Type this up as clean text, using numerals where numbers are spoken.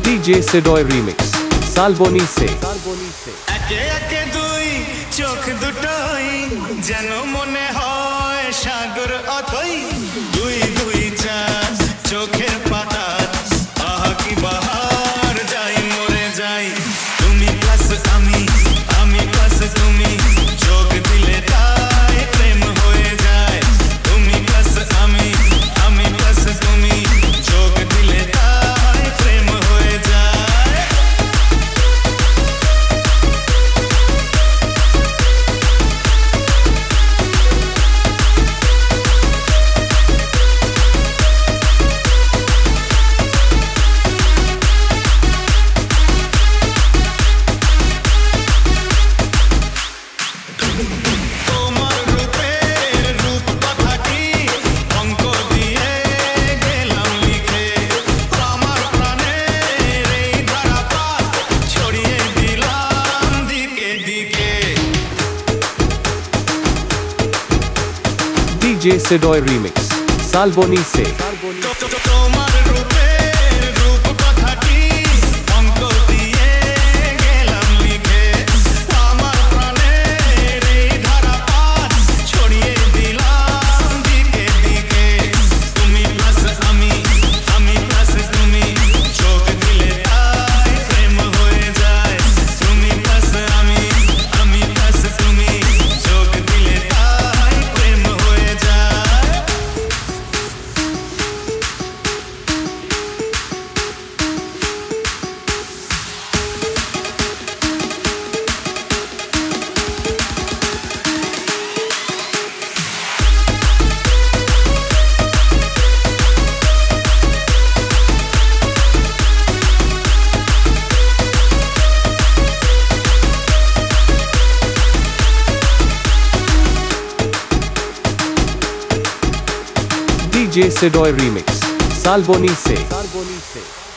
DJ Sidoy Remix Salboni se একে একে দুই চোখ দুটোই যেন মনে হয় সাগর অথই দুই দুই চাঁদ চোখের পাতা আহা কি বাহার যাই মরে যাই তুমি প্লাস আমি প্লাস তুমি চোখ দিলে তাই প্রেম হয়ে যায় তুমি প্লাস আমি প্লাস তুমি চোখ দিলে তাই প্রেম হয়ে যায় DJ Sidoy Remix Salboni se তোমার রূপের রূপ কথাটি অঙ্ক দিয়ে গেলাম লিখে আমার প্রাণের এই ধারাপাত ছড়িয়ে দিলাম দিকে দিকে তুমি প্লাস আমি প্লাস তুমি চোখ দিলে তাই প্রেম হয়ে যায় তুমি প্লাস আমি প্লাস তুমি চোখ দিলে তাই প্রেম হয়ে যায় DJ Sidoy Remix Salboni se